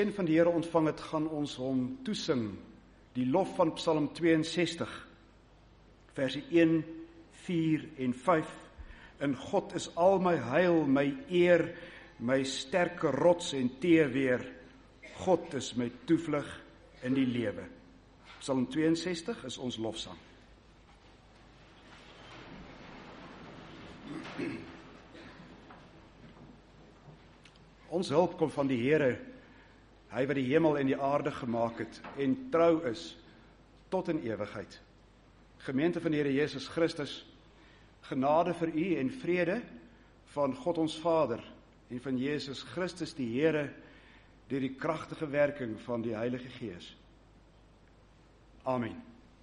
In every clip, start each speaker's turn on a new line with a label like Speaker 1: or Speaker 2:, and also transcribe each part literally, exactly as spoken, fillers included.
Speaker 1: En van die Here ontvang het, gaan ons hom toesing, die lof van Psalm tweeënsestig, verse een, vier en vyf. In God is al my heil, my eer, my sterke rots en teerweer. God is my toevlug in die lewe. Psalm tweeënsestig is ons lofsang. Ons hulp kom van die Here, hy wat die hemel en die aarde gemaak het, en trou is tot in ewigheid. Gemeente van die Here Jesus Christus, genade vir u en vrede van God ons Vader en van Jesus Christus die Here, deur die kragtige werking van die Heilige Gees. Amen.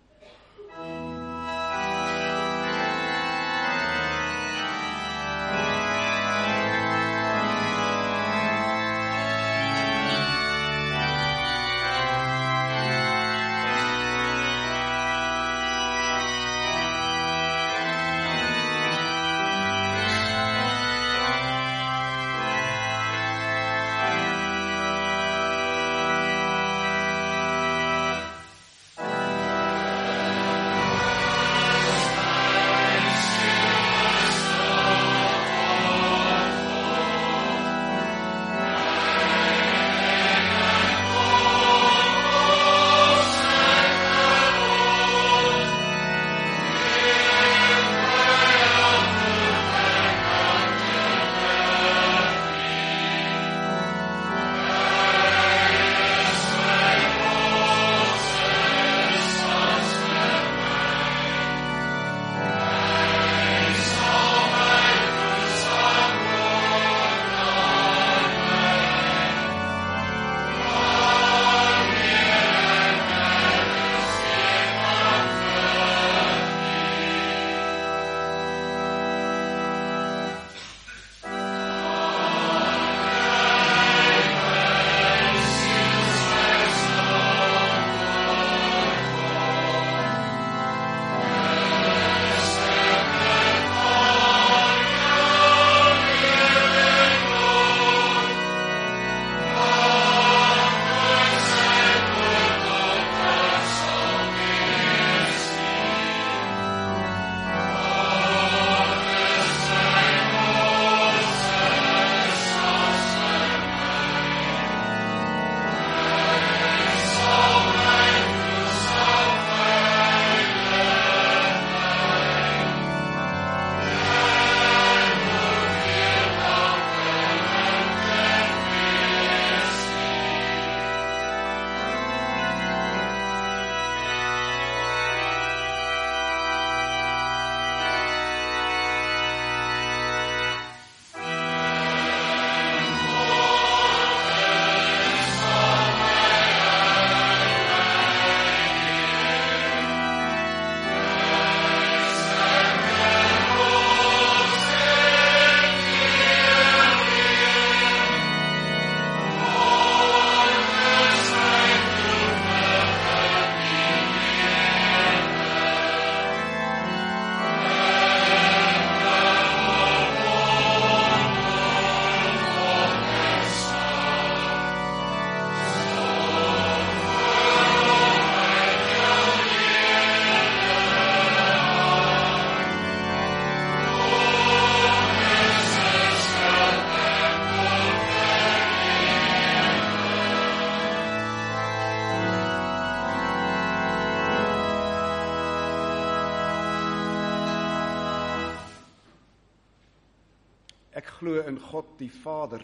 Speaker 1: Ek glo in God die Vader,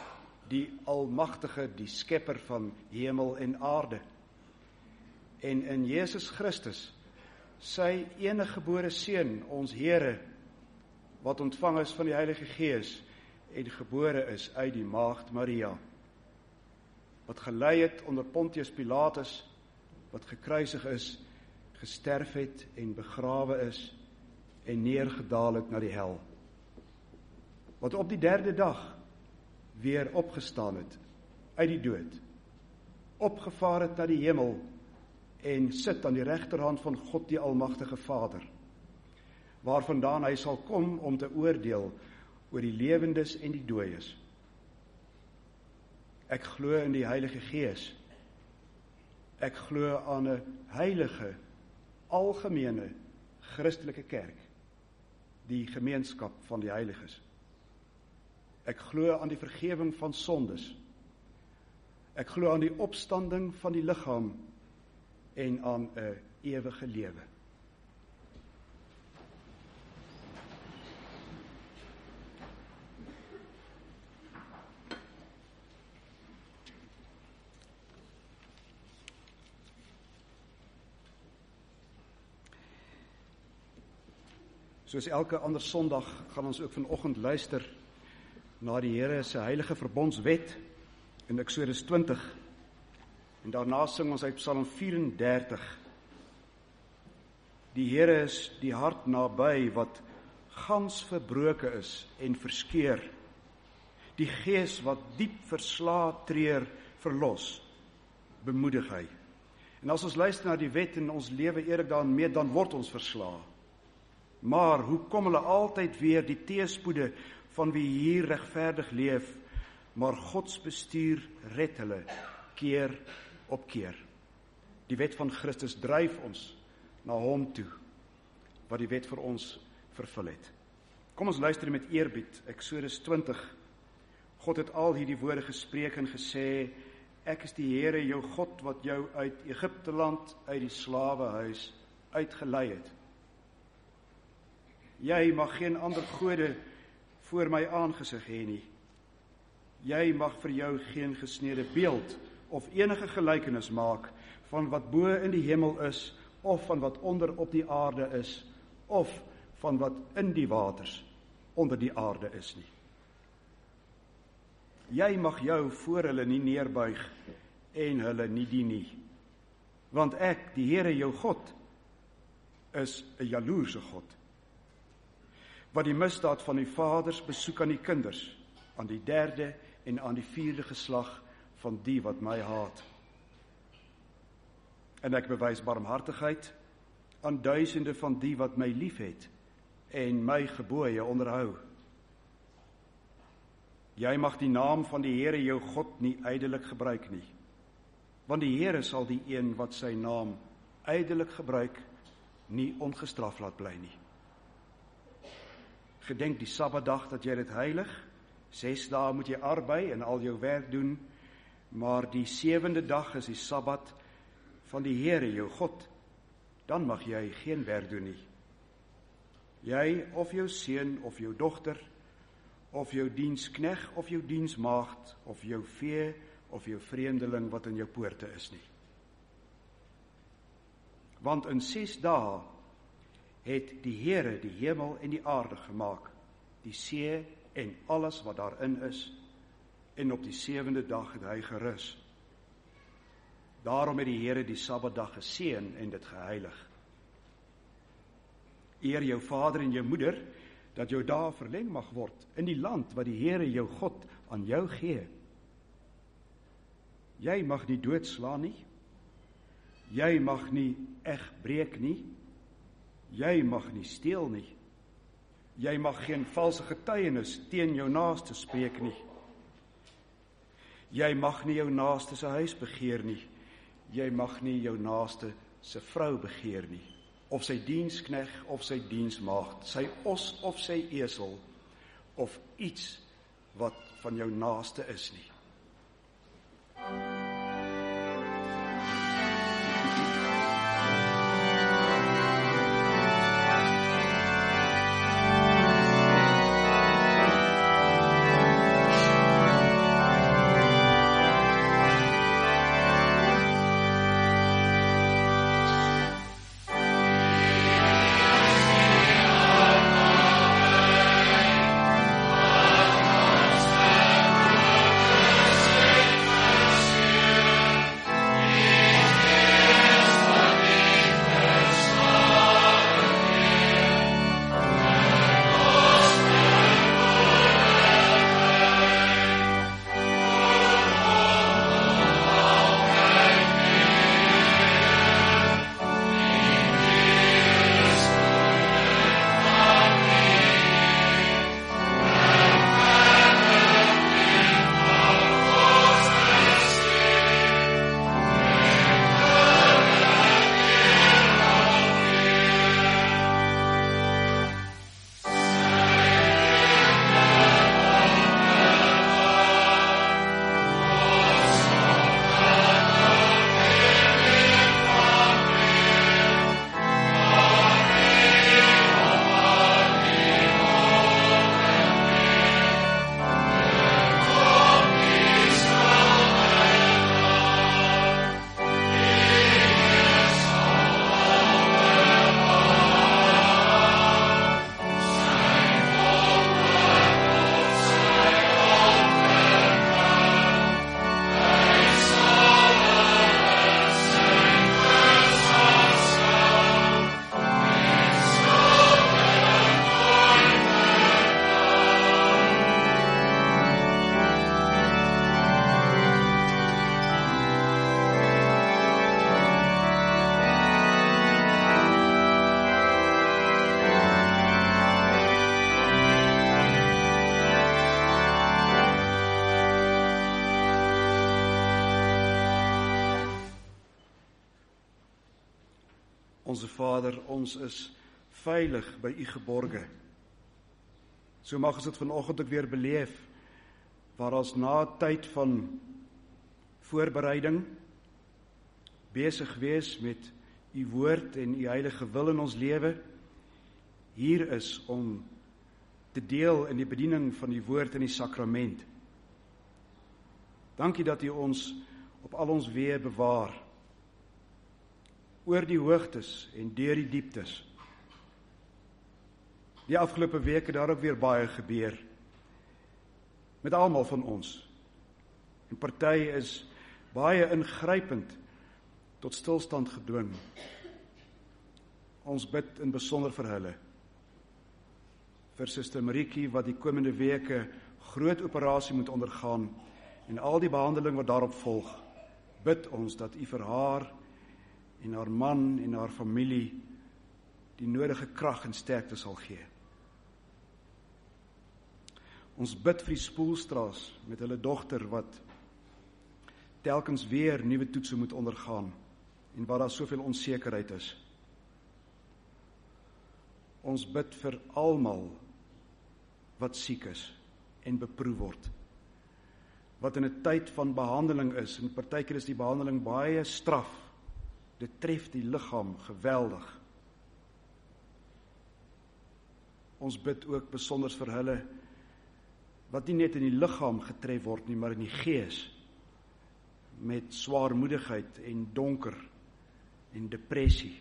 Speaker 1: die Almagtige, die Skepper van hemel en aarde, en in Jesus Christus, sy eniggebore Seun, ons Here, wat ontvang is van die Heilige Gees en gebore is uit die Maagd Maria, wat gelei het onder Pontius Pilatus, wat gekruisig is, gesterf het en begrawe is en neergedaal het na die hel, wat op die derde dag weer opgestaan het uit die dood, opgevaar het na die hemel en sit aan die regterhand van God die Almagtige Vader, waarvandaan hy sal kom om te oordeel oor die lewendes en die dooies. Ek glo in die Heilige Gees. Ek glo aan 'n heilige, algemene, Christelike kerk, die gemeenskap van die heiliges. Ek glo aan die vergewing van sondes. Ek glo aan die opstanding van die liggaam en aan 'n ewige lewe. Soos elke ander Sondag gaan ons ook vanoggend luister na die Here se heilige verbondswet in Eksodus twintig. En daarna sing ons uit Psalm vyf en dertig. Die Here is die hart naby wat gans verbroke is en verskeur. Die gees wat diep verslae treur verlos, bemoedig hy. En as ons luister na die wet en ons lewe eerlik daarin mee, dan word ons verslae. Maar hoe kom hulle altyd weer die teëspoede van wie hier regverdig leef, maar Gods bestuur red hulle keer op keer. Die wet van Christus dryf ons na hom toe, wat die wet vir ons vervul het. Kom ons luister met eerbied, Eksodus twintig. God het al hierdie woorde gespreek en gesê, ek is die Here jou God wat jou uit Egipte land, uit die slawehuis uitgelei het. Jy mag geen ander gode voor my aangesig hê nie. Jy mag vir jou geen gesneede beeld of enige gelykenis maak van wat bo in die hemel is, of van wat onder op die aarde is, of van wat in die waters onder die aarde is nie. Jy mag jou voor hulle nie neerbuig en hulle nie dien nie. Want ek, die Here jou God, is 'n jaloerse God, wat die misdaad van die vaders besoek aan die kinders, aan die derde en aan die vierde geslag van die wat my haat. En ek bewys barmhartigheid aan duisende van die wat my liefhet en my gebooie onderhou. Jy mag die naam van die Here jou God nie ydelik gebruik nie, want die Here sal die een wat sy naam ydelik gebruik, nie ongestraf laat bly nie. Gedenk die Sabbatdag dat jy dit heilig, ses dae moet jy arbei en al jou werk doen, maar die sewende dag is die Sabbat van die Here jou God, dan mag jy geen werk doen nie. Jy of jou seun of jou dogter, of jou dienskneg of jou diensmaagd, of jou vee of jou vreemdeling wat in jou poorte is nie. Want in ses dae het die Here die hemel en die aarde gemaak, die see en alles wat daarin is, en op die sewende dag het hy gerus. Daarom het die Here die Sabbatdag geseën en dit geheilig. Eer jou vader en jou moeder, dat jou dae verleng mag word in die land wat die Here jou God aan jou gee. Jy mag nie doodslaan nie, jy mag nie eg breek nie, jy mag nie steel nie, jy mag geen valse getuienis teen jou naaste spreek nie, jy mag nie jou naaste se huis begeer nie, jy mag nie jou naaste se vrou begeer nie, of sy dienskneg of sy diensmaagd, sy os of sy esel, of iets wat van jou naaste is nie.
Speaker 2: Amen.
Speaker 1: Onse Vader, ons is veilig by U geborge. So mag ons dit vanoggend ook weer beleef, waar ons na tyd van voorbereiding besig wees met U woord en U heilige wil in ons lewe, hier is om te deel in die bediening van die woord en die sakrament. Dankie dat U ons op al ons weë bewaar, oor die hoogtes en deur die dieptes. Die afgelope week het daar ook weer baie gebeur, met almal van ons. En party is baie ingrypend tot stilstand gedwing. Ons bid in besonder vir hulle. Vir Suster Marietjie wat die komende weke groot operasie moet ondergaan en al die behandeling wat daarop volg, bid ons dat U vir haar en haar man en haar familie die nodige krag en sterkte sal gee. Ons bid vir die Spoelstra's met hulle dogter wat telkens weer nuwe toetse moet ondergaan en waar daar soveel onsekerheid is. Ons bid vir almal wat siek is en beproef word, wat in 'n tyd van behandeling is, en partykeer is die behandeling baie straf, dit tref die liggaam geweldig. Ons bid ook besonders vir hulle, wat nie net in die liggaam getref word nie, maar in die gees, met swaarmoedigheid en donker en depressie.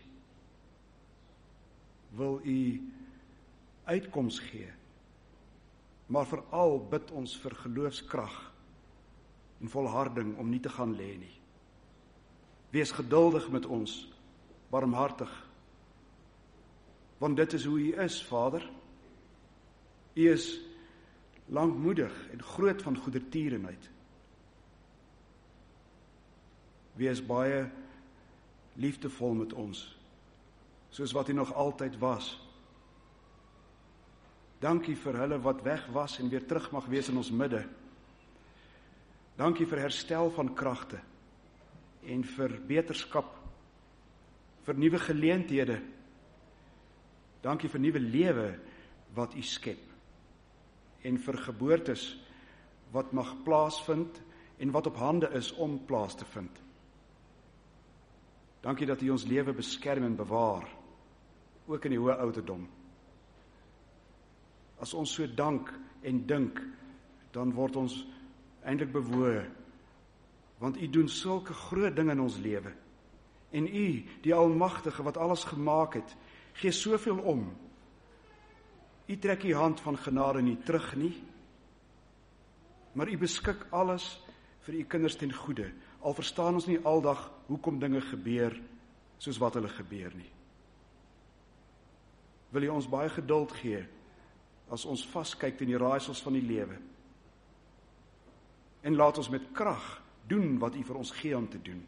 Speaker 1: Wil U uitkoms gee, maar veral bid ons vir geloofskrag en volharding om nie te gaan lê nie. Wees geduldig met ons, barmhartig, want dit is hoe U is, Vader. U is lankmoedig en groot van goedertierenheid. Wees baie liefdevol met ons, soos wat U nog altyd was. Dankie vir hulle wat weg was en weer terug mag wees in ons midde. Dankie vir herstel van kragte en vir beterskap, vir nuwe geleenthede. Dankie vir nuwe lewe wat U skep en vir geboortes wat mag plaasvind en wat op hande is om plaas te vind. Dankie dat U ons lewe beskerm en bewaar, ook in die hoë ouderdom. As ons so dank en dink, dan word ons eintlik bewoe, want U doen sulke groot dinge in ons lewe. En U, die Almagtige wat alles gemaak het, gee soveel om. U trek U hand van genade nie terug nie, maar U beskik alles vir U kinders ten goeie, al verstaan ons nie aldag hoekom dinge gebeur soos wat hulle gebeur nie. Wil U ons baie geduld gee as ons vaskyk in die raaisels van die lewe, en laat ons met krag doen wat U vir ons gee om te doen.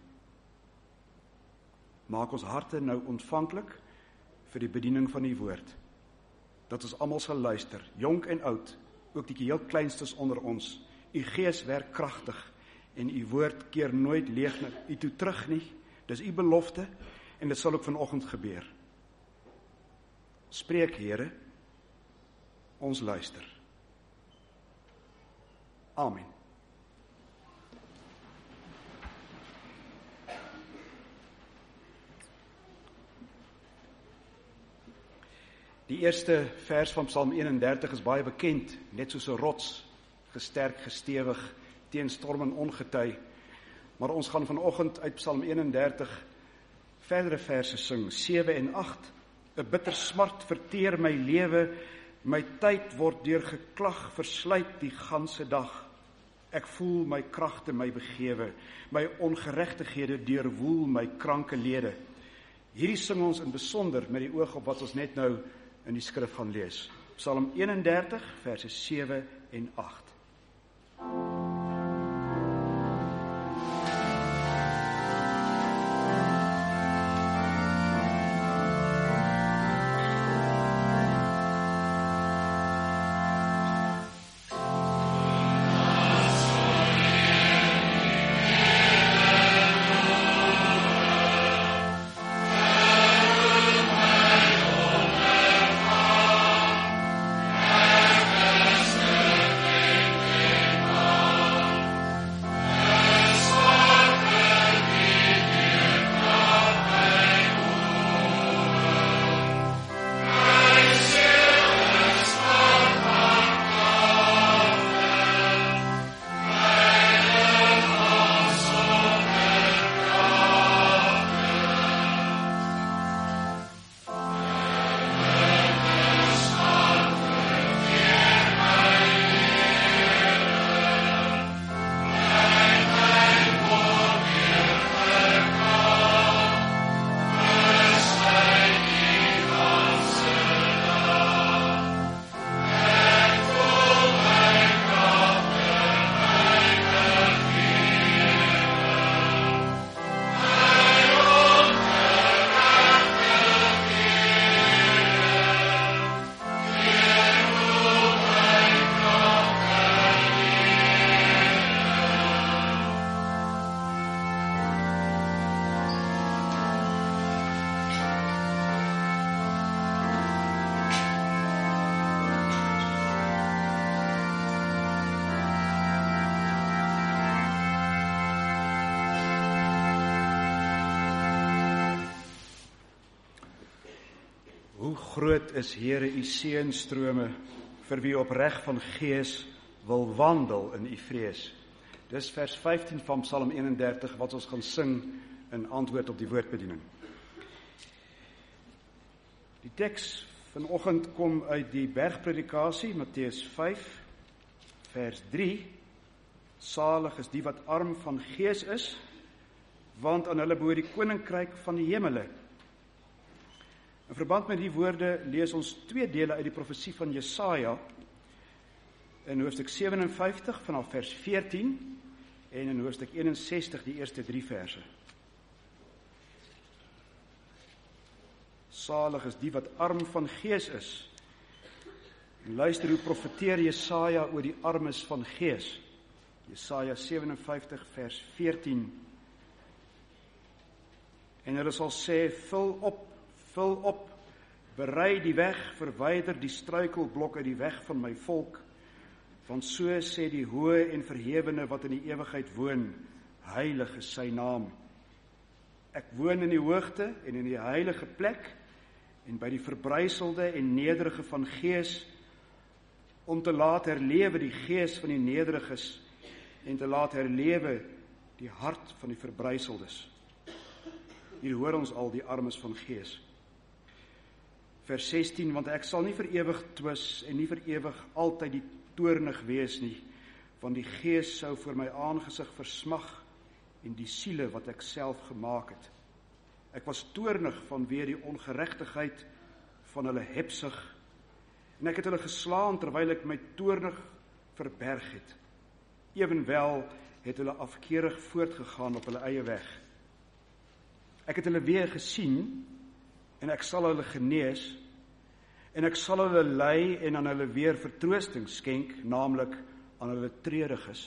Speaker 1: Maak ons harte nou ontvanklik vir die bediening van U woord, dat ons almal sal luister, jonk en oud, ook die heel kleinstes onder ons. U Gees werk kragtig en U woord keer nooit leeg na U toe terug nie. Dis U belofte en dit sal ook vanoggend gebeur. Spreek, Here, ons luister. Amen. Die eerste vers van Psalm eenendertig is baie bekend, net soos 'n rots, gesterk, gestewig, teen storm en ongetui. Maar ons gaan vanoggend uit Psalm eenendertig verdere verse sing, sewe en agt. 'n Bitter smart verteer my lewe, my tyd word deur geklag versluit die ganse dag. Ek voel my kragte my begewe, my ongeregtighede deurwoel my kranke lede. Hierdie sing ons in besonder met die oog op wat ons net nou in die skrif gaan lees. Psalm eenendertig, verse sewe en agt.
Speaker 2: Amen.
Speaker 1: Hoe groot is, Here, u seënstrome vir wie opreg van gees wil wandel in u vrees. Dis vers vyftien van Psalm eenendertig wat ons gaan sing in antwoord op die woordbediening. Die teks vanoggend kom uit die bergpredikasie, Matteus vyf, vers drie. Salig is die wat arm van gees is, want aan hulle behoort die koninkryk van die hemele. In verband met die woorde lees ons twee dele uit die profesie van Jesaja in hoofstuk vyf ses vyf vanaf vers veertien en in hoofstuk ses een die eerste drie verse. Salig is die wat arm van gees is. En luister hoe profeteer Jesaja oor die armes van gees. Jesaja vyf ses vers veertien. En hulle sal sê, vul op, vul op, berei die weg, verwyder die struikelblok uit die weg van my volk, want so sê die hoë en verhewene wat in die ewigheid woon, heilig is sy naam. Ek woon in die hoogte en in die heilige plek, en by die verbryselde en nederige van gees, om te laat herlewe die gees van die nederiges, en te laat herlewe die hart van die verbrysseldes. Hier hoor ons al die armes van gees. Vers sestien, want ek sal nie vir ewig twis en nie vir ewig altyd die toornig wees nie, want die gees sou voor my aangesig versmag en die siele wat ek self gemaak het. Ek was toornig vanweë die ongeregtigheid van hulle hebsug, en ek het hulle geslaan terwyl ek my toornig verberg het. Ewenwel het hulle afkeurig voortgegaan op hulle eie weg. Ek het hulle weer gesien, en ek sal hulle genees, en ek sal hulle lei en aan hulle weer vertroosting skenk, naamlik aan hulle treuriges.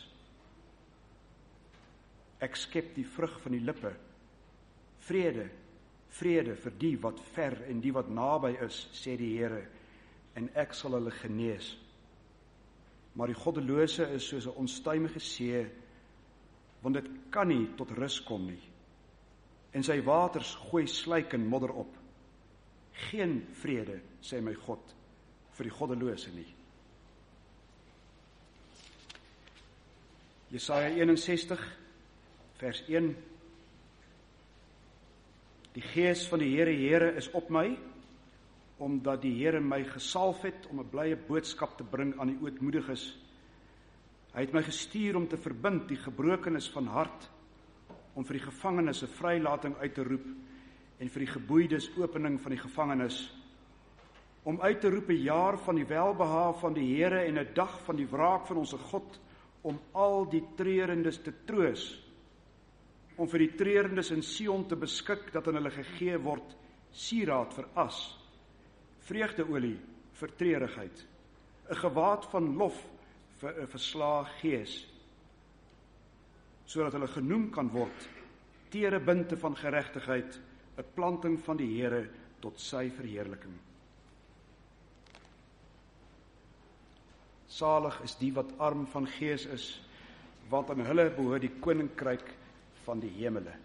Speaker 1: Ek skep die vrug van die lippe, vrede, vrede vir die wat ver en die wat naby is, sê die Here, en ek sal hulle genees. Maar die goddelose is soos 'n onstuimige see, want dit kan nie tot rus kom nie. En sy waters gooi slyk en modder op. Geen vrede, sê my God, vir die goddelose nie. Jesaja eenensestig, vers een. Die gees van die Here, Here is op my, omdat die Here my gesalf het om 'n blye boodskap te bring aan die ootmoediges. Hy het my gestuur om te verbind die gebrokenes van hart, om vir die gevangenes 'n vrylating uit te roep en vir die geboeides opening van die gevangenes, om uit te roep 'n jaar van die welbehae van die Here en 'n dag van die wraak van ons God, om al die treurendes te troos, om vir die treurendes in Sion te beskik dat aan hulle gegee word sieraad vir as, vreugdeolie vir treurigheid, 'n gewaad van lof vir 'n verslae gees, sodat hulle genoem kan word tere binte van geregtigheid, 'n planting van die Here tot sy verheerliking. Salig is die wat arm van gees is, want aan hulle behoort die koninkryk van die hemele.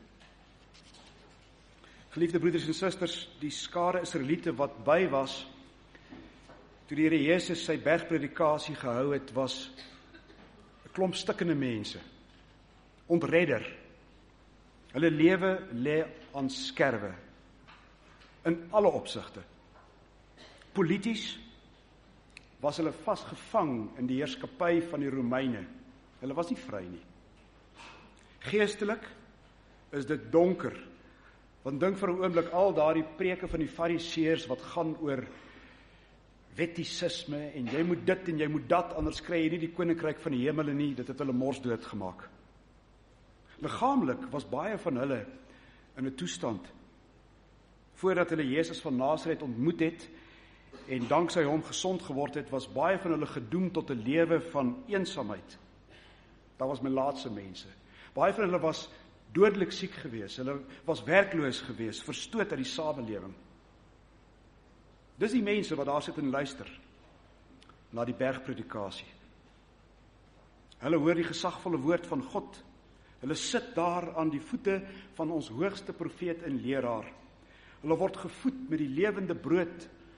Speaker 1: Geliefde broeders en susters, die skare Israeliete wat by was toe die Here Jesus sy bergpredikasie gehou het, was 'n klomp stikkende mense, ontredder. Hulle lewe lê aan skerwe, in alle opsigte. Polities was hulle vasgevang in die heerskappy van die Romeine. Hulle was nie vry nie. Geestelik is dit donker, want dink vir 'n oomblik al daardie preke van die fariseërs wat gaan oor wettisisme en jy moet dit en jy moet dat, anders kry jy nie die koninkryk van die hemele nie, dit het hulle mors dood gemaak. Liggaamlik was baie van hulle in 'n toestand voordat hulle Jesus van Nasaret ontmoet het en danksy hom gesond geword het, was baie van hulle gedoem tot 'n lewe van eensaamheid. Daar was melaatse mense. Baie van hulle was dodelik siek gewees, hulle was werkloos gewees, verstoot uit die samelewing. Dis die mense wat daar sit en luister na die bergpredikasie. Hulle hoor die gesagvolle woord van God. Hulle sit daar aan die voete van ons hoogste profeet en leraar. Hulle word gevoed met die lewende brood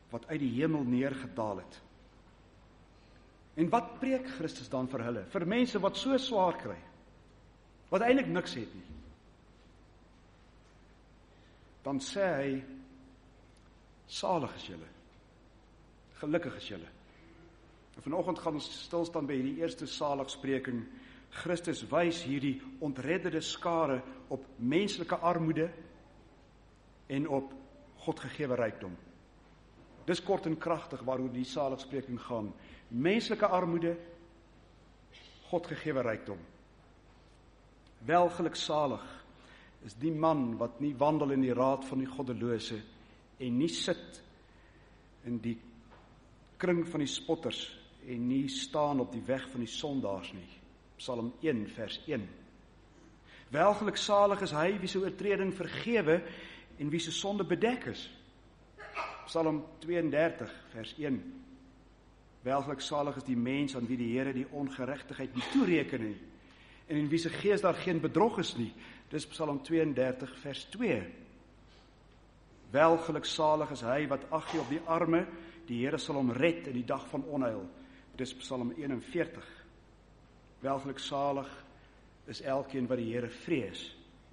Speaker 1: wat uit die hemel neergedaal het. En wat preek Christus dan vir hulle? Vir mense wat so swaar kry, wat eintlik niks het nie. Dan sê hy, salig is julle, gelukkig is julle. En vanoggend gaan ons stilstaan by hierdie eerste saligspreking. Christus wys hierdie ontredderde skare op menslike armoede en op God gegewe rykdom. Dis kort en kragtig waaroor die saligspreking gaan. Menslike armoede, God gegewe rykdom. Welgeluksalig is die man wat nie wandel in die raad van die goddelose en nie sit in die kring van die spotters en nie staan op die weg van die sondaars nie. Psalm een vers een. Welgeluksalig is hy wie sy oortreding vergewe en wie sy sonde bedek is. Psalm tweeëndertig vers een. Welgeluksalig is die mens aan wie die Here die ongeregtigheid nie toereken nie en in wie se gees daar geen bedrog is nie. Dis Psalm tweeëndertig vers twee. Welgeluksalig is hy wat ag gee op die arme, die Here sal hom red in die dag van onheil. Dis Psalm eenenveertig. Welgeluksalig is elkeen wat die Here vrees,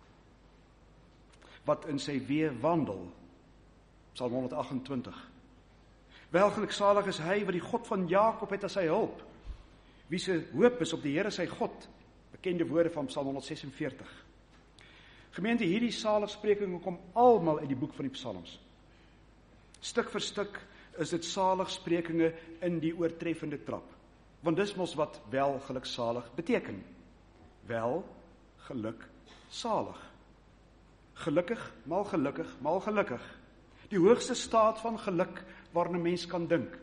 Speaker 1: wat in sy weë wandel. Psalm honderdagentwintig. Welgeluksalig is hy wat die God van Jakob het as sy hulp, wie se hoop is op die Here sy God. Bekende woorde van Psalm honderdsesenveertig. Gemeente, hierdie saligsprekinge kom almal uit die boek van die Psalms. Stuk vir stuk is dit saligsprekinge in die oortreffende trap. Want dis mos wat welgeluksalig beteken. Wel, geluk, salig. Gelukkig, mal gelukkig, mal gelukkig. Die hoogste staat van geluk waarna 'n mens kan dink.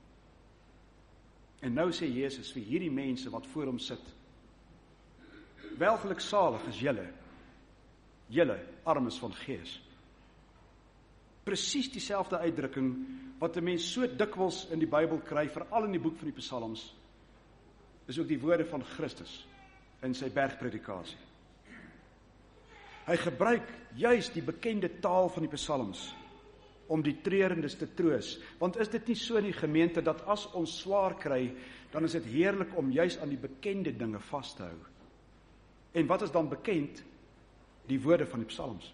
Speaker 1: En nou sê Jesus vir hierdie mense wat voor hom sit, welgeluksalig is julle, julle armes van gees. Presies dieselfde uitdrukking wat 'n mens so dikwels in die Bybel kry, veral in die boek van die Psalms, is ook die woorde van Christus in sy bergpredikasie. Hy gebruik juis die bekende taal van die Psalms om die treurendes te troos, want is dit nie so in die gemeente dat as ons swaar kry, dan is dit heerlik om juis aan die bekende dinge vas te hou. En wat is dan bekend? Die woorde van die Psalms.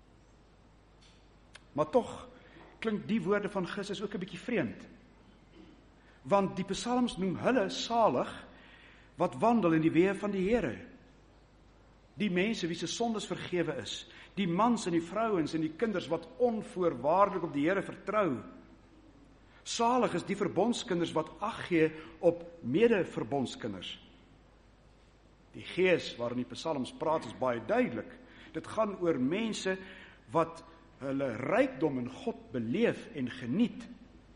Speaker 1: Maar tog klink die woorde van Christus ook 'n bietjie vreemd. Want die Psalms noem hulle salig wat wandel in die weë van die Here. Die mense wie se sondes vergewe is, die mans en die vrouens en die kinders wat onvoorwaardelik op die Here vertrou. Salig is die verbondskinders wat ag gee op mede-verbondskinders. Die gees waarin die Psalms praat is baie duidelik. Dit gaan oor mense wat hulle rykdom in God beleef en geniet.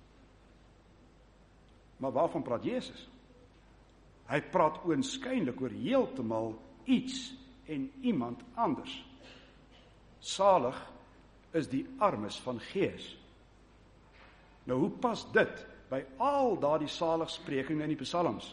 Speaker 1: Maar waarvan praat Jesus? Hy praat oënskynlik oor heeltemal iets en iemand anders. Salig is die armes van gees. Nou hoe pas dit by al daardie saligsprekinge in die Psalms?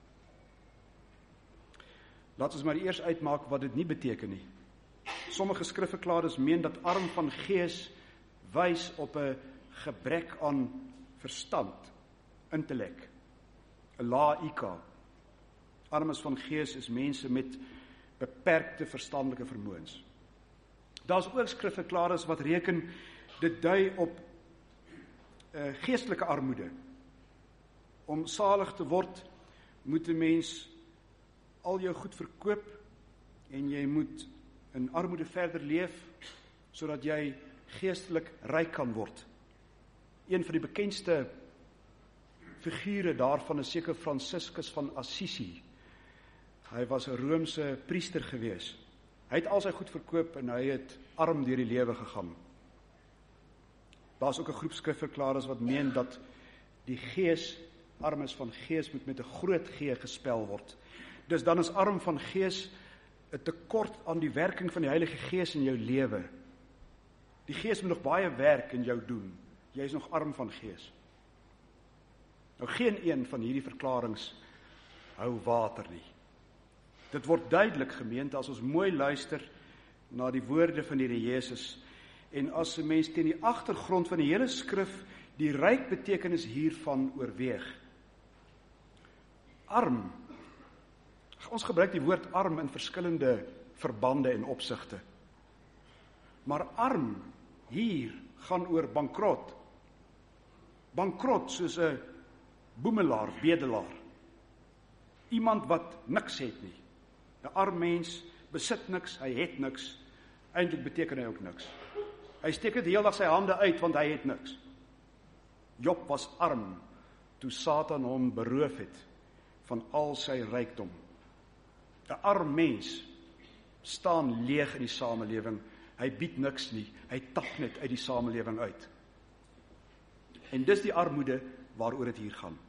Speaker 1: Laat ons maar eers uitmaak wat dit nie beteken nie. Sommige skrifverklaarders meen dat arm van gees wys op 'n gebrek aan verstand, intellek, 'n lae I Q. Armes van gees is mense met beperkte verstandelike vermoëns. Daar's ook skrifverklaarders wat reken dit dui op uh, geestelike armoede. Om salig te word, moet 'n mens al jou goed verkoop en jy moet in armoede verder leef, sodat jy geestelik ryk kan word. Een van die bekendste figure daarvan is seker Franciscus van Assisi. Hy was 'n Romeinse priester gewees. Hy het al sy goed verkoop en hy het arm deur die lewe gegaan. Daar's ook 'n groep skrifverklaarders wat meen dat die gees, armes van gees, moet met 'n groot G gespel word. Dus dan is arm van gees 'n tekort aan die werking van die Heilige Gees in jou lewe. Die Gees moet nog baie werk in jou doen. Jy is nog arm van gees. Nou geen een van hierdie verklaringe hou water nie. Dit word duidelik, gemeente, as ons mooi luister na die woorde van die Here Jesus en as 'n mens teen die agtergrond van die hele skrif die ryk betekenis hiervan oorweeg. Arm, ons gebruik die woord arm in verskillende verbande en opsigte. Maar arm hier gaan oor bankrot. Bankrot soos 'n boemelaar, bedelaar. Iemand wat niks het nie. 'n Arm mens besit niks, hy het niks. Eintlik beteken hy ook niks. Hy steek dit heeldag sy hande uit want hy het niks. Job was arm toe Satan hom beroof het van al sy rykdom. 'n Arm mens staan leeg in die samelewing. Hy bied niks nie. Hy tap net uit die samelewing uit. En dis die armoede waaroor dit hier gaan.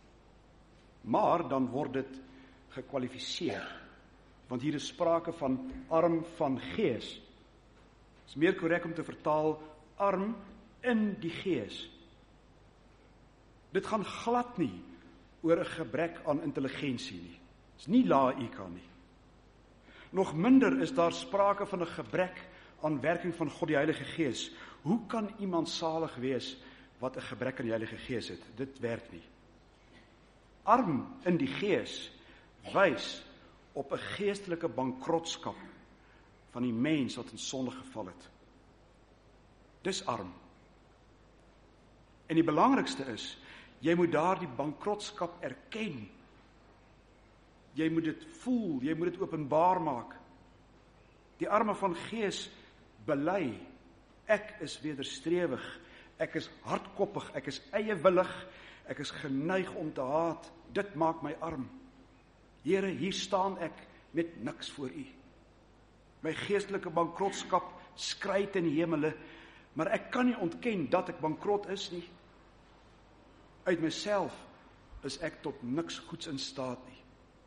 Speaker 1: Maar dan word dit gekwalifiseer. Want hier is sprake van arm van gees. Het is meer korrek om te vertaal arm in die gees. Dit gaan glad nie oor 'n gebrek aan intelligensie nie. Het is nie lae I Q nie. Nog minder is daar sprake van 'n gebrek aan werking van God die Heilige Gees. Hoe kan iemand salig wees wat 'n gebrek aan die Heilige Gees het? Dit werk nie. Arm in die gees wys op 'n geestelike bankrotskap van die mens wat in sonde geval het. Dis arm. En die belangrikste is, jy moet daardie bankrotskap erken. Jy moet dit voel, jy moet dit openbaar maak. Die arme van gees bely, ek is wederstrewig, ek is hardkoppig, ek is eiewillig, ek is geneig om te haat, dit maak my arm. Here, hier staan ek met niks voor U. My geestelike bankrotskap skryt in die hemele, maar ek kan nie ontken dat ek bankrot is nie. Uit myself is ek tot niks goeds in staat nie.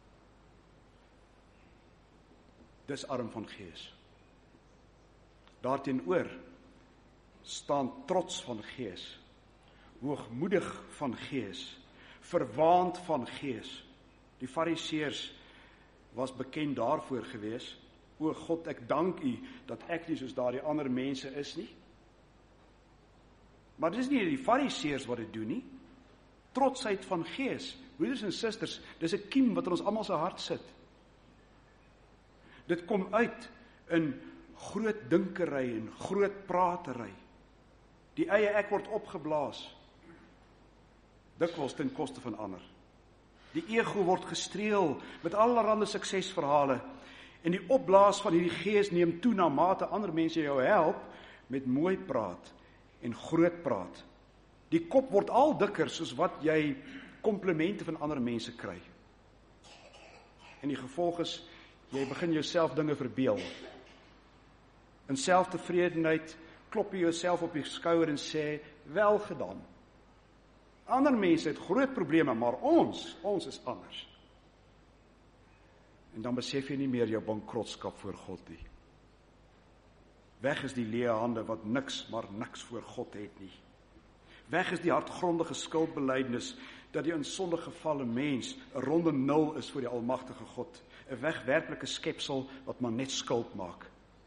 Speaker 1: Dis arm van gees. Daarteenoor staan trots van gees, hoogmoedig van gees, verwaand van gees. Die Fariseërs was bekend daarvoor gewees. O God, ek dank U dat ek nie soos daardie ander mense is nie. Maar dis nie die Fariseërs wat dit doen nie. Trotsheid van gees, broeders en susters, dis 'n kiem wat in ons almal se hart sit. Dit kom uit in groot dinkery en groot pratery. Die eie ek word opgeblaas, dikwels ten koste van ander. Die ego word gestreel met allerlei suksesverhale, en die opblaas van hierdie gees neem toe na mate ander mense jou help met mooi praat en groot praat. Die kop word al dikker soos wat jy komplimente van ander mense kry. En die gevolg is, jy begin jouself dinge verbeel. In selftevredenheid klop jy jouself op die skouer en sê, wel gedaan. Ander mense het groot probleme, maar ons, ons is anders. En dan besef jy nie meer jou bankrotskap voor God nie. Weg is die leë hande wat niks, maar niks voor God het nie. Weg is die hartgrondige skuldbelydenis dat die in sonde gevalle mens 'n ronde nul is voor die almagtige God, 'n wegwerklike skepsel wat maar net skuld maak.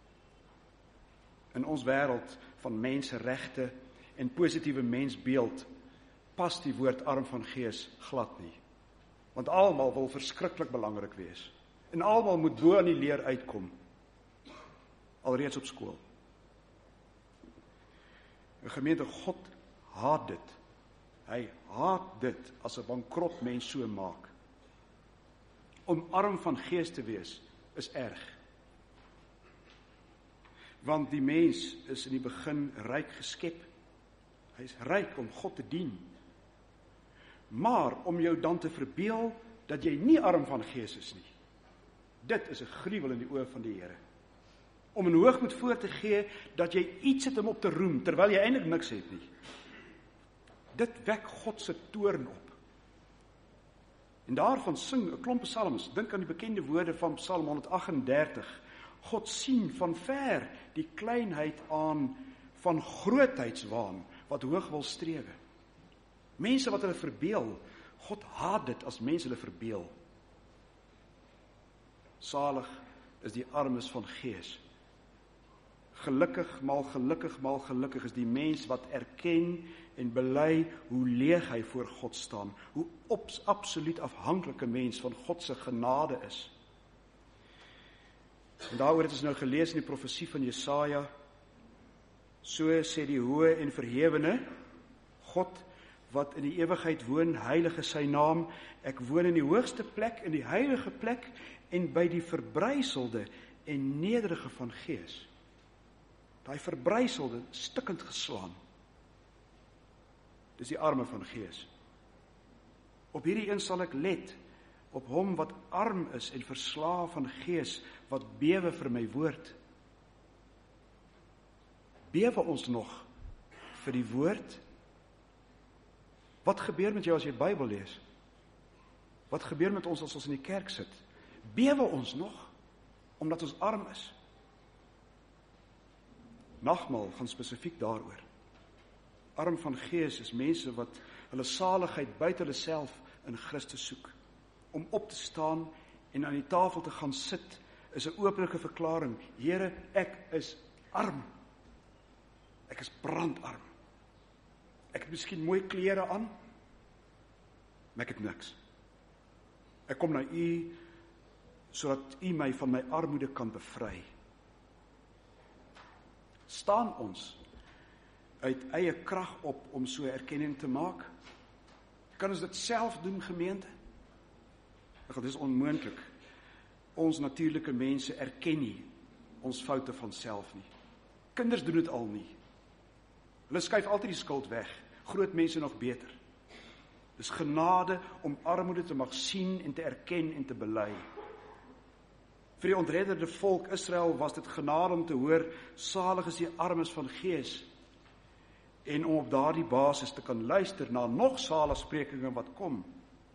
Speaker 1: In ons wêreld van menseregte en positiewe mensbeeld pas die woord arm van gees glad nie. Want almal wil verskriklik belangrik wees. En almal moet bo aan die leer uitkom. Alreeds op skool. 'n Gemeente, God haat dit. Hy haat dit as 'n bankrot mens so maak. Om arm van gees te wees is erg. Want die mens is in die begin ryk geskep. Hy is ryk om God te dien. Maar om jou dan te verbeel dat jy nie arm van gees is nie. Dit is 'n gruwel in die oë van die Here. Om in hoogmoed voor te gee dat jy iets het om op te roem, terwyl jy eintlik niks het nie. Dit wek God se toorn op. En daarvan sing 'n klomp psalms. Dink aan die bekende woorde van Psalm honderd agt en dertig. God sien van ver die kleinheid aan van grootheidswaan wat hoog wil strewe. Mense wat hulle verbeel, God haat dit as mense hulle verbeel. Salig is die armes van gees. Gelukkig, mal gelukkig, mal gelukkig is die mens wat erken en bely hoe leeg hy voor God staan, hoe op, absoluut afhanklike mens van God se genade is. En daaroor het ons nou gelees in die profesie van Jesaja, so sê die hoë en verhewene, God wat in die ewigheid woon, heilig is sy naam, ek woon in die hoogste plek, in die heilige plek, en by die verbryselde en nederige van gees. Daai verbryselde, stikkend geslaan. Dis die arme van gees. Op hierdie een sal ek let, op hom wat arm is en verslaaf van gees, wat bewe vir my woord. Bewe ons nog vir die woord? Wat gebeur met jou as jy Bybel lees? Wat gebeur met ons as ons in die kerk sit? Bewe ons nog, omdat ons arm is? Nagmaal gaan spesifiek daaroor. Arm van gees is mense wat hulle saligheid buite hulle self in Christus soek. Om op te staan en aan die tafel te gaan sit, is 'n openlike verklaring. Here, ek is arm. Ek is brandarm. Ek het miskien mooi klere aan, maar ek het niks. Ek kom na U, sodat U my van my armoede kan bevry. Staan ons uit eie krag op om so 'n erkenning te maak? Kan ons dit self doen, gemeente? Dit is onmoontlik. Ons natuurlike mense erken nie ons foute van self nie. Kinders doen dit al nie. Hulle skuif altyd die skuld weg. Groot mense nog beter. Dis genade om armoede te mag sien en te erken en te bely. Vir die ontredderde volk Israel was dit genade om te hoor, salig is die armes van gees, en om op daardie basis te kan luister na nog saligsprekinge wat kom.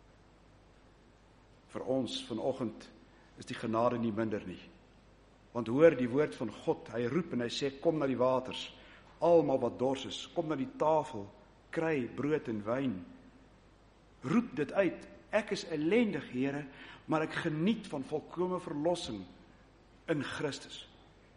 Speaker 1: Vir ons vanoggend is die genade nie minder nie. Want hoor die woord van God, hy roep en hy sê, kom na die waters, almal wat dors is, kom na die tafel, kry brood en wyn. Roep dit uit, ek is ellendig, Here, maar ek geniet van volkome verlossing in Christus.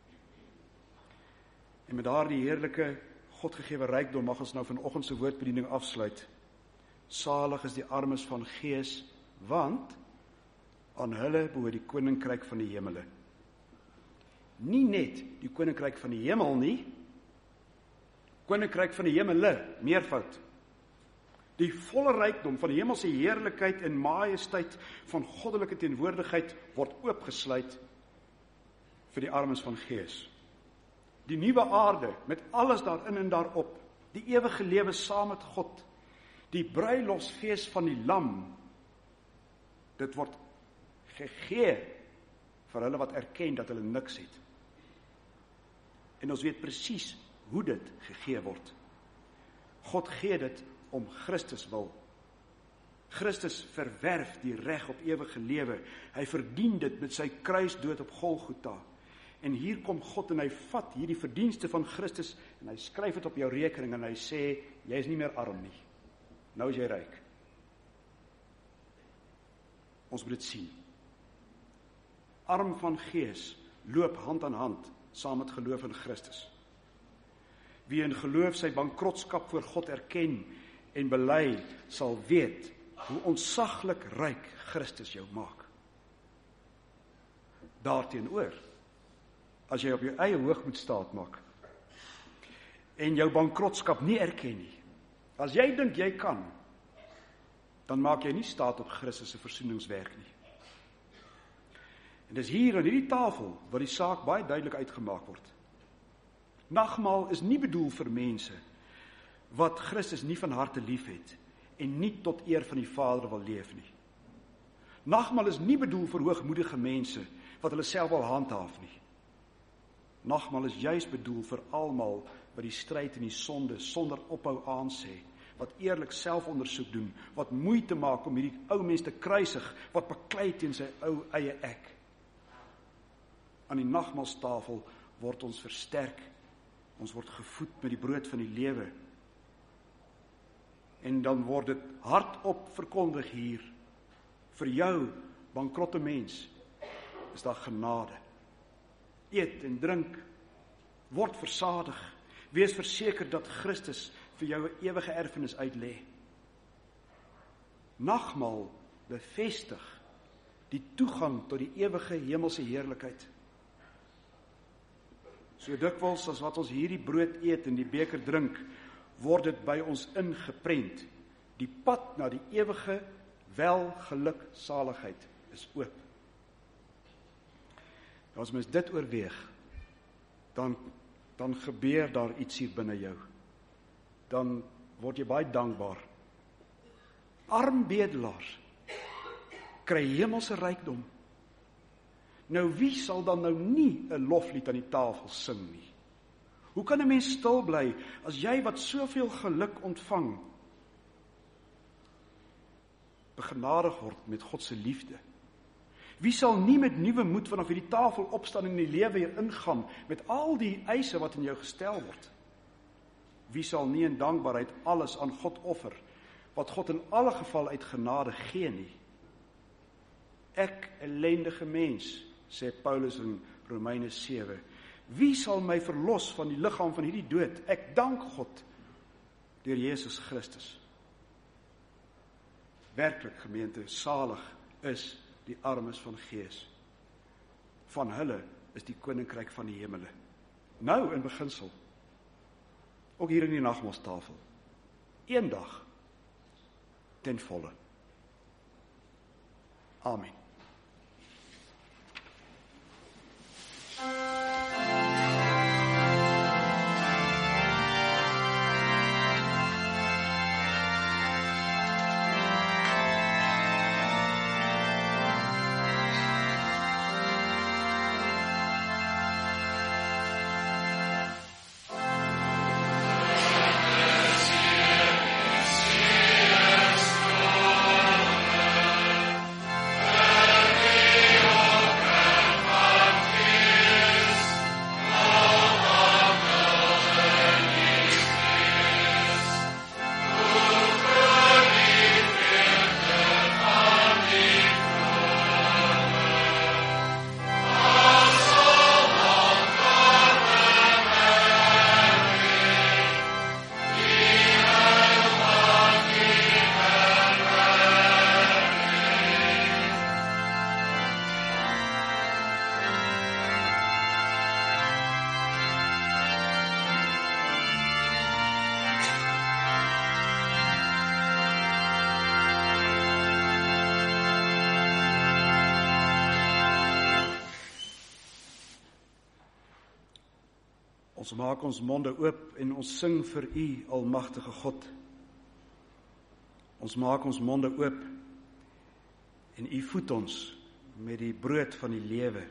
Speaker 1: En met daardie heerlike Godgegewe rykdom mag ons nou vanoggend se woordbediening afsluit. Salig is die armes van gees, want aan hulle behoort die koninkryk van die hemele. Nie net die koninkryk van die hemel nie, koninkryk van die hemele, meervoud. Die volle rykdom van die hemelse heerlikheid en majesteit van goddelike teenwoordigheid word oopgesluit vir die armes van gees. Die nuwe aarde, met alles daarin en daarop, die ewige lewe saam met God, die bruilofsfees van die lam, dit word gegee vir hulle wat erken dat hulle niks het. En ons weet presies hoe dit gegee word. God gee dit om Christus wil. Christus verwerf die reg op ewige lewe. Hy verdien dit met sy kruisdood op Golgotha. En hier kom God en hy vat hierdie verdienste van Christus en hy skryf dit op jou rekening en hy sê, jy is nie meer arm nie. Nou is jy ryk. Ons moet dit sien. Arm van gees loop hand aan hand saam met geloof in Christus. Wie in geloof sy bankrotskap voor God erken en bely, sal weet hoe ontsaglik ryk Christus jou maak. Daarteenoor, as jy op jou eie hoogmoed staat maak en jou bankrotskap nie erken nie, as jy dink jy kan, dan maak jy nie staat op Christus se versoeningswerk nie. En dis hier aan hierdie tafel waar die saak baie duidelik uitgemaak word. Nagmaal is nie bedoel vir mense wat Christus nie van harte lief het en nie tot eer van die Vader wil leef nie. Nagmaal is nie bedoel vir hoogmoedige mense wat hulle self wil handhaaf nie. Nagmaal is juis bedoel vir almal wat die stryd en die sonde sonder ophou aansê, wat eerlik selfondersoek doen, wat moeite maak om hierdie ou mens te kruisig, wat baklei teen sy ou eie ek. Aan die nagmaalstafel word ons versterk, ons word gevoed met die brood van die lewe. En dan word dit hardop verkondig hier, vir jou, bankrotte mens, is daar genade. Eet en drink, Word versadig. Wees verseker dat Christus vir jou 'n ewige erfenis uitlê. Nagmaal bevestig die toegang tot die ewige hemelse heerlikheid. So dikwels as wat ons hierdie brood eet en die beker drink, word dit by ons ingeprent. Die pad na die ewige welgeluk saligheid is oop. As mens dit oorweeg, dan, dan gebeur daar iets hier binne jou. Dan word jy baie dankbaar. Arm bedelaars kry hemelse rykdom. Nou wie sal dan nou nie 'n loflied aan die tafel sing nie? Hoe kan 'n mens stil bly as jy wat soveel geluk ontvang, begenadig word met God se liefde? Wie sal nie met nuwe moed vanaf hierdie tafel opstaan en in die lewe hier ingaan met al die eise wat in jou gestel word? Wie sal nie in dankbaarheid alles aan God offer, wat God in alle geval uit genade gee nie? Ek, ellendige mens, sê Paulus in Romeine sewe, wie sal my verlos van die liggaam van hierdie dood? Ek dank God deur Jesus Christus. Werklik, gemeente, salig is die armes van gees. Van hulle is die koninkryk van die hemele. Nou in beginsel, ook hier in die nagmaalstafel, eendag ten volle. Amen. Ons maak ons monde oop en ons sing vir U, almagtige God. Ons maak ons monde oop en U voed ons met die brood van die lewe.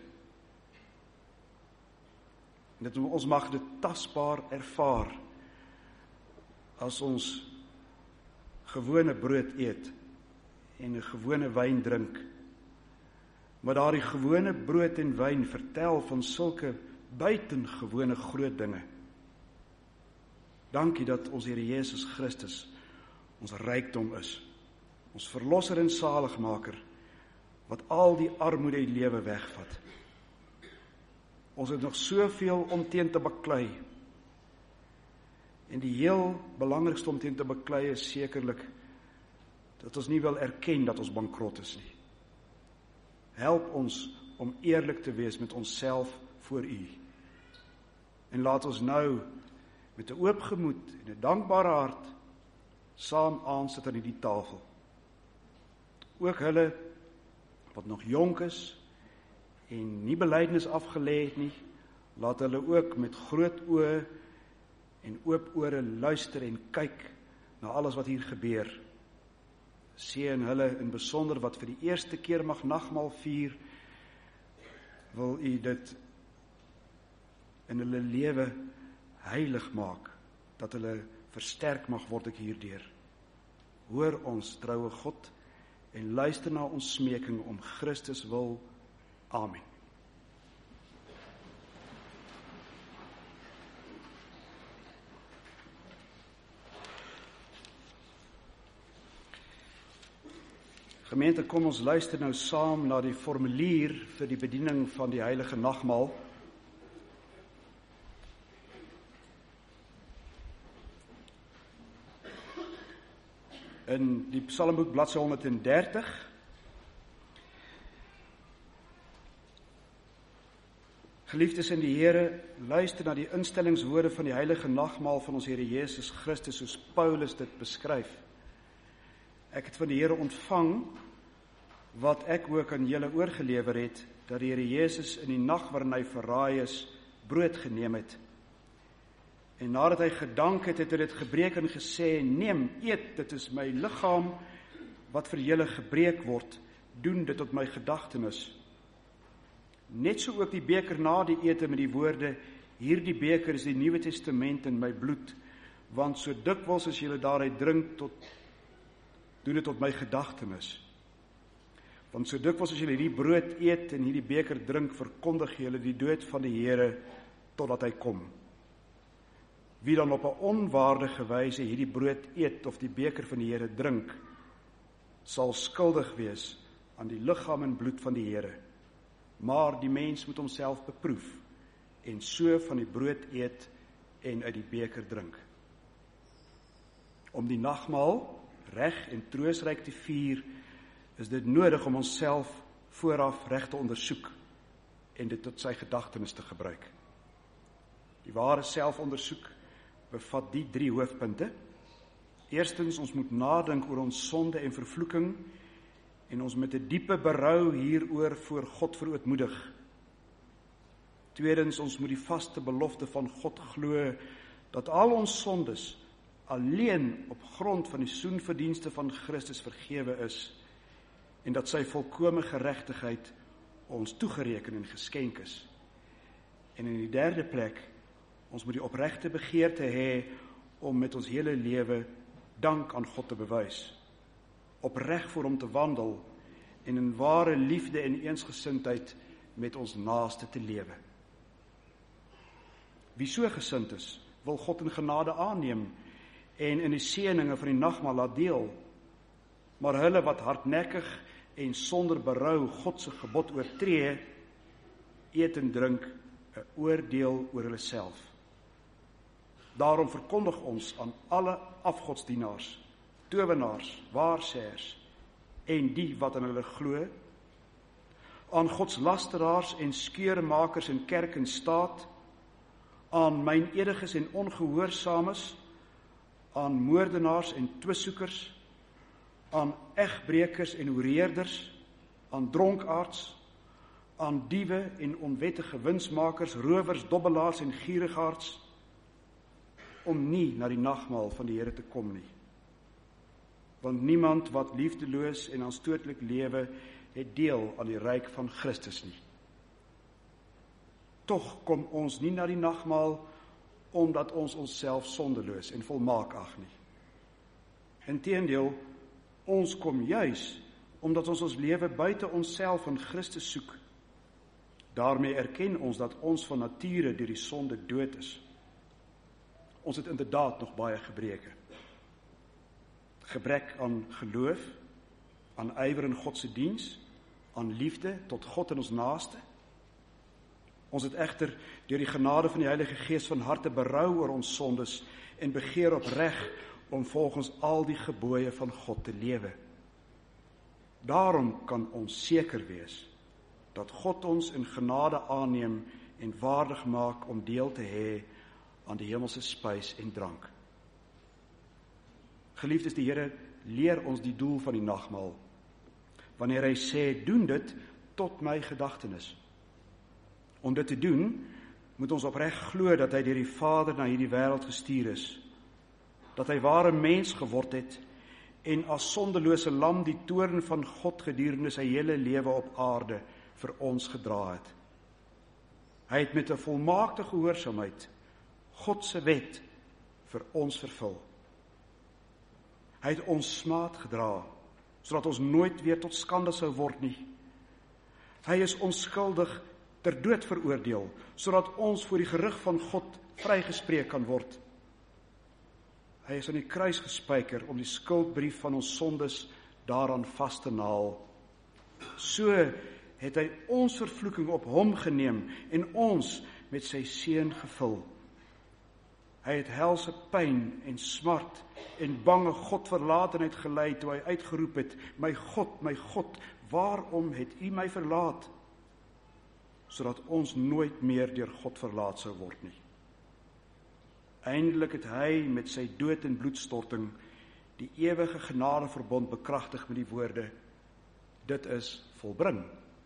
Speaker 1: En dit, ons mag dit tasbaar ervaar as ons gewone brood eet en 'n gewone wyn drink. Maar daardie gewone brood en wyn vertel van sulke buitengewone groot dinge. Dankie dat ons Here Jesus Christus ons rykdom is, ons verlosser en saligmaker, wat al die armoede in die lewe wegvat. Ons het nog soveel om teen te baklei, en die heel belangrikste om teen te baklei is sekerlik dat ons nie wil erken dat ons bankrot is nie. Help ons om eerlik te wees met onsself voor U. En laat ons nou met 'n oop gemoed en 'n dankbare hart saam aansit aan hierdie tafel. Ook hulle wat nog jonk is en nie belydenis afgelê het nie, laat hulle ook met groot oë en oop ore luister en kyk na alles wat hier gebeur. Seën hulle in besonder wat vir die eerste keer mag nagmaal vier, wil U dit in hulle lewe heilig maak, dat hulle versterk mag word ek hierdeur. Hoor ons troue God en luister na ons smeking om Christus wil. Amen. Gemeente, kom ons luister nou saam na die formulier vir die bediening van die heilige nagmaal. in die Psalmboek bladsy honderddertig. Geliefdes in die Here, luister na die instellingswoorde van die heilige nagmaal van ons Here Jesus Christus, soos Paulus dit beskryf. Ek het van die Here ontvang wat ek ook aan julle oorgelewer het, dat die Here Jesus in die nag waarin hy verraai is, brood geneem het. En nadat hy gedank het, het hy dit gebreek en gesê, neem, eet, dit is my liggaam wat vir julle gebreek word, doen dit tot my gedagtenis. Net so ook die beker na die ete met die woorde, hierdie beker is die Nuwe Testament in my bloed, want so dikwels as julle daaruit drink, tot, doen dit tot my gedagtenis. Want so dikwels as julle hierdie brood eet en hierdie beker drink, verkondig julle die dood van die Here totdat hy kom. Wie dan op 'n onwaardige wyse hierdie brood eet of die beker van die Here drink, sal skuldig wees aan die liggaam en bloed van die Here. Maar die mens moet homself beproef en so van die brood eet en uit die beker drink. Om die nagmaal reg en troostryk te vier, is dit nodig om onsself vooraf reg te ondersoek en dit tot sy gedagtenis te gebruik. Die ware selfondersoek bevat die drie hoofpunte. Eerstens, ons moet nadink oor ons sonde en vervloeking en ons met 'n diepe berou hieroor voor God verootmoedig. Tweedens, ons moet die vaste belofte van God glo dat al ons sondes alleen op grond van die soenverdienste van Christus vergewe is en dat sy volkome geregtigheid ons toegereken en geskenk is. En in die derde plek, ons moet die opregte begeerte hê om met ons hele lewe dank aan God te bewys, opreg voor hom te wandel en in ware liefde en eensgesindheid met ons naaste te lewe. Wie so gesind is, wil God in genade aanneem en in die seëninge van die nagmaal laat deel, maar hulle wat hardnekkig en sonder berou God se gebod oortree, eet en drink 'n oordeel oor hulle self. Daarom verkondig ons aan alle afgodsdienaars, towenaars, waarsêers en die wat aan hulle glo, aan godslasteraars en skeurmakers in kerk en staat, aan mynediges en ongehoorsaames, aan moordenaars en twissoekers, aan egbreekers en hoereerders, aan dronkaards, aan diewe en onwettige winsmakers, rowers, dobbelaars en gierigaards, om nie na die nagmaal van die Here te kom nie. Want niemand wat liefdeloos en aanstootlik lewe, het deel aan die ryk van Christus nie. Tog kom ons nie na die nagmaal, omdat ons onsself sondeloos en volmaak ag nie. Inteendeel, ons kom juis, omdat ons ons lewe buite onsself in Christus soek. Daarmee erken ons dat ons van nature deur die sonde dood is. Ons het inderdaad nog baie gebreke. Gebrek aan geloof, aan ywer in God se diens, aan liefde tot God en ons naaste. Ons het egter deur die genade van die Heilige Gees van harte berou oor ons sondes en begeer opreg om volgens al die gebooie van God te lewe. Daarom kan ons seker wees dat God ons in genade aanneem en waardig maak om deel te hê aan die hemelse spys en drank. Geliefdes, die Here leer ons die doel van die nagmaal, wanneer hy sê, doen dit tot my gedagtenis. Om dit te doen, moet ons opreg glo dat hy deur die Vader na hierdie wêreld gestuur is, dat hy ware mens geword het en as sondelose lam die toorn van God gedurende sy hele lewe op aarde vir ons gedra het. Hy het met 'n volmaakte gehoorsaamheid God se wet vir ons vervul. Hy het ons smaad gedra, sodat ons nooit weer tot skande sou word nie. Hy is onskuldig ter dood veroordeel, sodat ons voor die gerig van God vrygespreek kan word. Hy is aan die kruis gespyker om die skuldbrief van ons sondes daaraan vas te naal. So het hy ons vervloeking op hom geneem en ons met sy seun gevul. Hy het helse pyn en smart en bange Godverlatenheid gelei toe hy uitgeroep het, my God, my God, waarom het U my verlaat? Sodat ons nooit meer deur God verlaat sou word nie. Eindelik het hy met sy dood en bloedstorting die ewige genadeverbond bekragtig met die woorde, dit is volbring.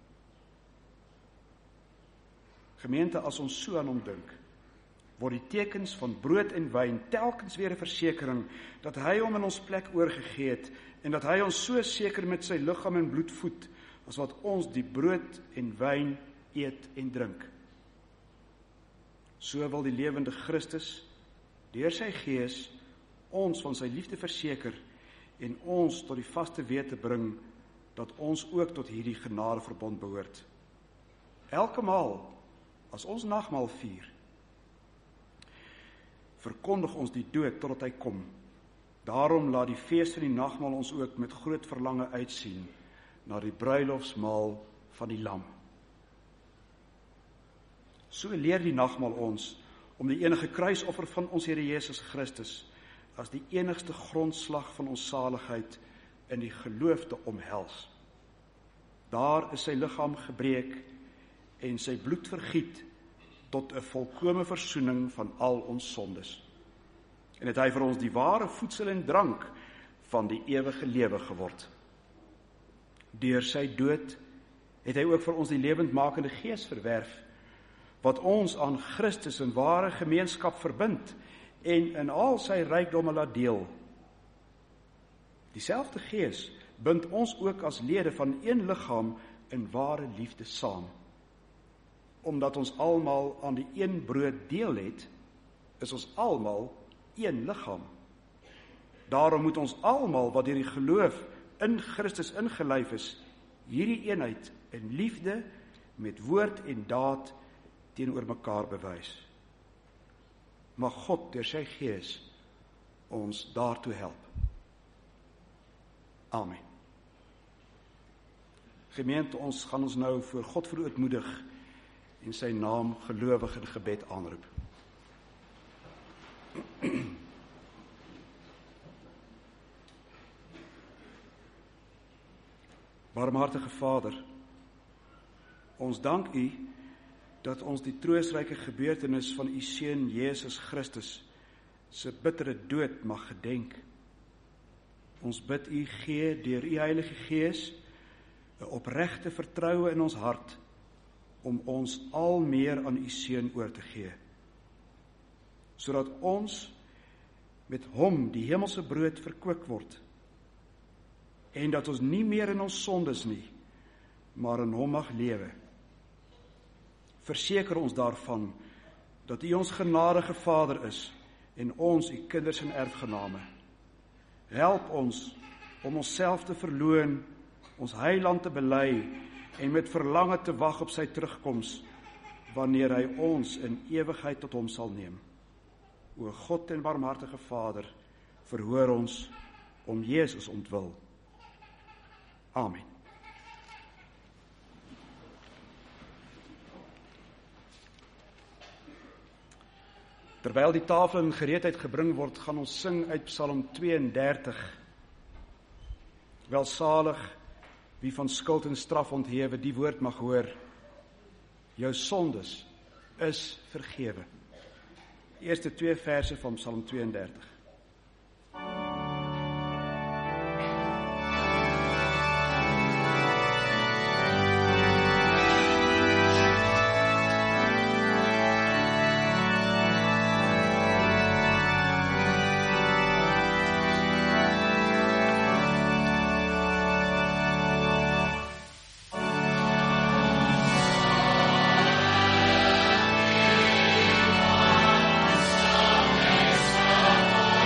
Speaker 1: Gemeente, as ons so aan hom dink, word die tekens van brood en wyn telkens weer 'n versekering dat hy hom in ons plek oorgegee het en dat hy ons so seker met sy liggaam en bloed voed as wat ons die brood en wyn eet en drink. So wil die lewende Christus deur sy Gees ons van sy liefde verseker en ons tot die vaste wete bring dat ons ook tot hierdie genadeverbond behoort. Elke maal as ons nagmaal vier, verkondig ons die dood totdat hy kom. Daarom laat die fees van die nagmaal ons ook met groot verlange uitsien na die bruilofsmaal van die Lam. So leer die nagmaal ons om die enige kruisoffer van ons Here Jesus Christus as die enigste grondslag van ons saligheid in die geloof te omhels. Daar is sy liggaam gebreek en sy bloed vergiet tot 'n volkome versoening van al ons sondes. En het hy vir ons die ware voedsel en drank van die ewige lewe geword. Deur sy dood het hy ook vir ons die lewendmakende Gees verwerf, wat ons aan Christus in ware gemeenskap verbind en in al sy rykdomme laat deel. Dieselfde Gees bind ons ook as lede van een liggaam in ware liefde saam. Omdat ons almal aan die een brood deel het, is ons almal een liggaam. Daarom moet ons almal wat deur die geloof in Christus ingelyf is, hierdie eenheid in liefde met woord en daad teenoor mekaar bewys. Mag God deur sy Gees ons daartoe help. Amen. Gemeente, ons gaan ons nou voor God verootmoedig en sy naam gelowig in gebed aanroep. Barmhartige Vader, ons dank U dat ons die troostryke gebeurtenis van U Seun Jesus Christus se bittere dood mag gedenk. Ons bid U gee deur U Heilige Gees 'n opregte vertroue in ons hart om ons al meer aan U Seun oor te gee, sodat ons met Hom die hemelse brood verkwik word en dat ons nie meer in ons sondes nie, maar in Hom mag lewe. Verseker ons daarvan dat U ons genadige Vader is en ons U kinders en erfgename. Help ons om onsself te verloon, ons Heiland te bely en met verlange te wag op sy terugkoms, wanneer hy ons in ewigheid tot Hom sal neem. O God en barmhartige Vader, verhoor ons om Jesus ontwil. Amen. Terwyl die tafel in gereedheid gebring word, gaan ons sing uit Psalm tweeëndertig. Welsalig wie van skuld en straf onthewe, die woord mag hoor, jou sondes is vergewe. Die eerste twee verse van Psalm tweeëndertig.
Speaker 2: Oh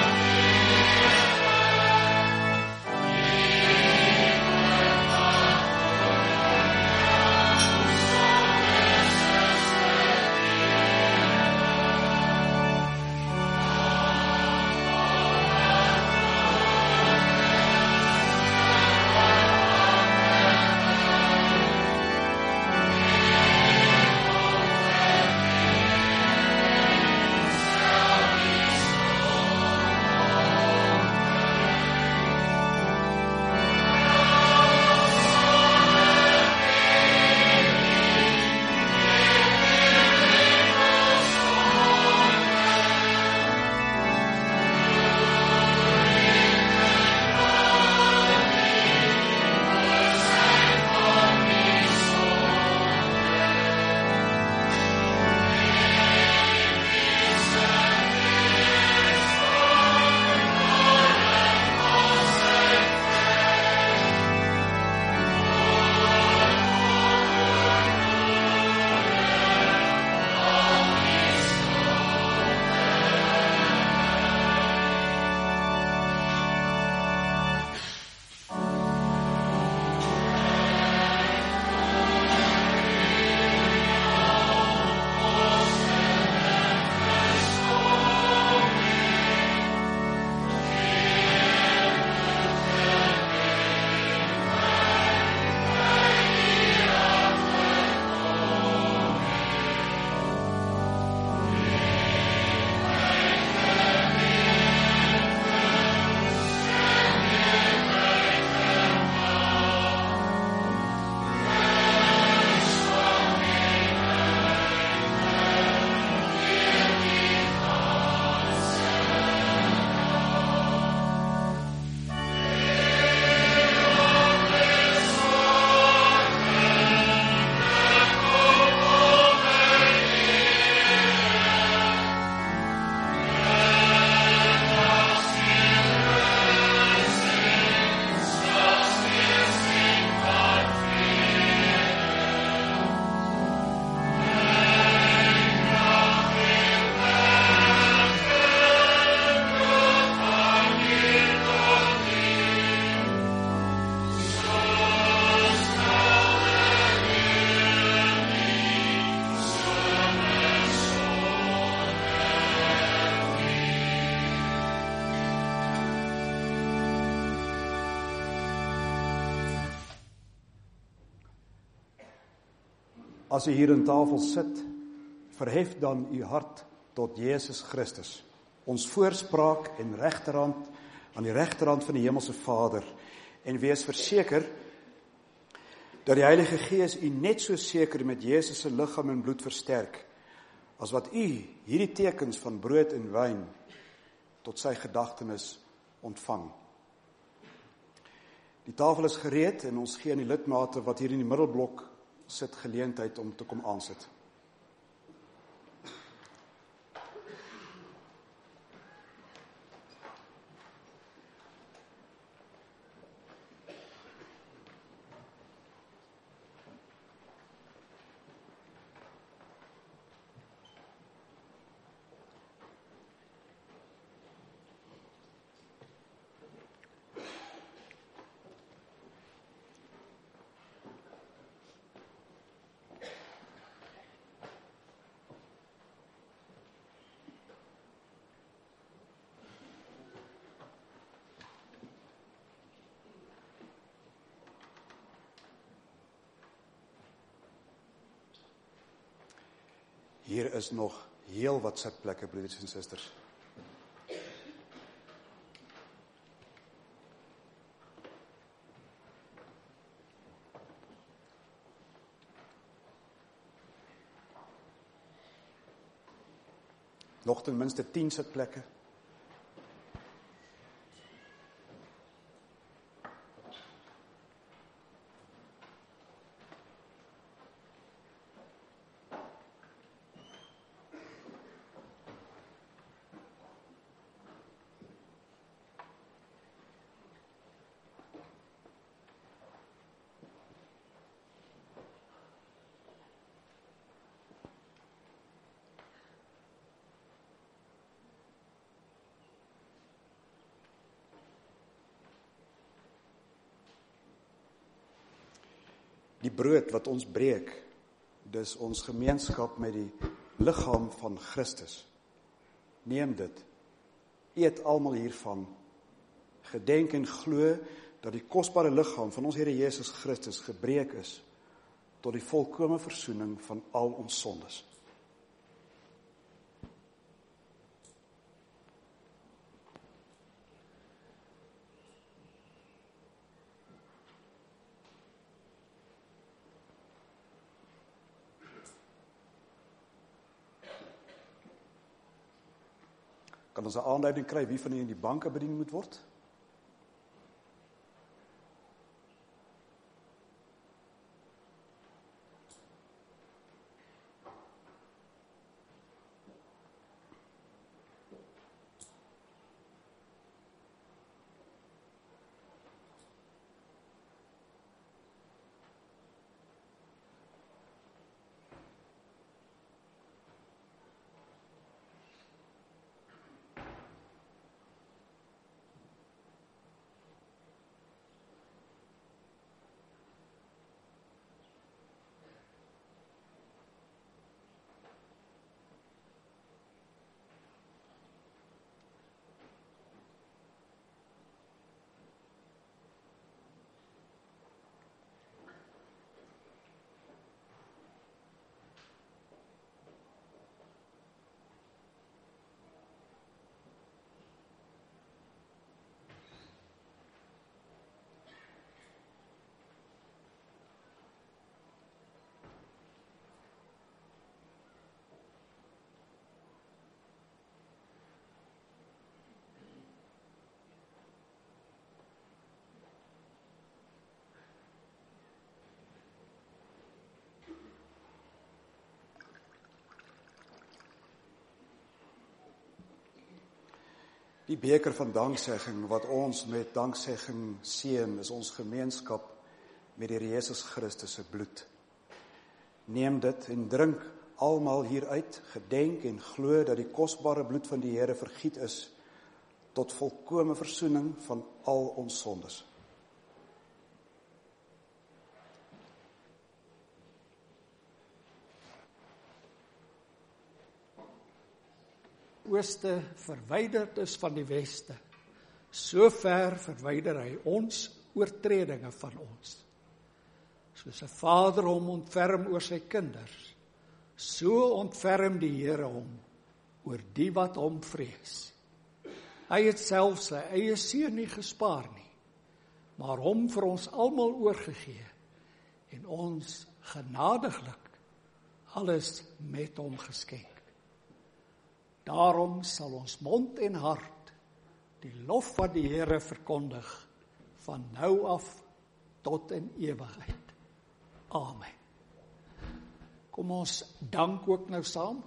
Speaker 1: As u hier aan tafel sit, verhef dan u hart tot Jesus Christus, ons voorspraak en regterhand, aan die regterhand van die Hemelse Vader, en wees verseker dat die Heilige Gees u net so seker met Jesus se liggaam en bloed versterk, as wat u hierdie tekens van brood en wyn tot sy gedagtenis ontvang. Die tafel is gereed en ons gee aan die lidmate wat hier in die middelblok sit geleentheid om te kom aansit. Hier is nog heel wat sitplekke, broeders en susters. Nog ten minste tien sitplekke. Die brood wat ons breek, dis ons gemeenskap met die liggaam van Christus. Neem dit, eet almal hiervan, gedenk en glo dat die kosbare liggaam van ons Here Jesus Christus gebreek is tot die volkome versoening van al ons sondes. Kan ons 'n aanduiding kry wie van julle in die banke bedien moet word? Die beker van danksegging wat ons met danksegging seën, is ons gemeenskap met die Here Jesus Christus se bloed. Neem dit en drink almal hieruit, gedenk en glo dat die kosbare bloed van die Here vergiet is tot volkome versoening van al ons sondes.
Speaker 2: Ooste verwyderd is van die weste, so ver verwyder hy ons oortredinge van ons. Soos 'n vader hom ontferm oor sy kinders, so ontferm die Here hom oor die wat hom vrees. Hy het self sy eie seun nie gespaar nie, maar hom vir ons almal oorgegee en ons genadiglik alles met hom geskenk. Daarom sal ons mond en hart die lof van die Here verkondig van nou af tot in ewigheid. Amen. Kom ons dank ook nou saam.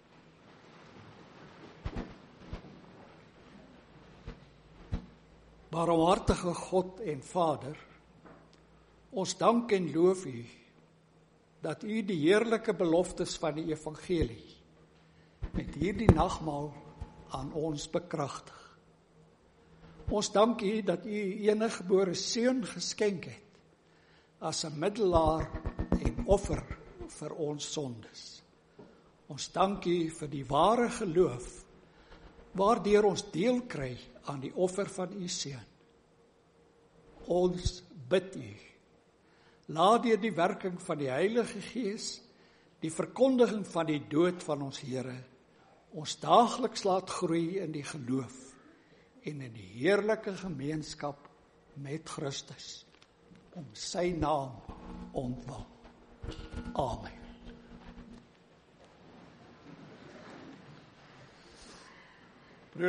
Speaker 2: Barmhartige God en Vader, ons dank en loof U dat U die heerlike beloftes van die evangelie met hierdie nagmaal aan ons bekragtig. Ons dank U dat U U eniggebore seun geskenk het as 'n middelaar en offer vir ons sondes. Ons dank U vir die ware geloof waardeur ons deel kry aan die offer van U seun. Ons bid U, laat deur die werking van die Heilige Gees die verkondiging van die dood van ons Here ons daagliks laat groei in die geloof en in die heerlike gemeenskap met Christus, om sy naam ontwil. Amen.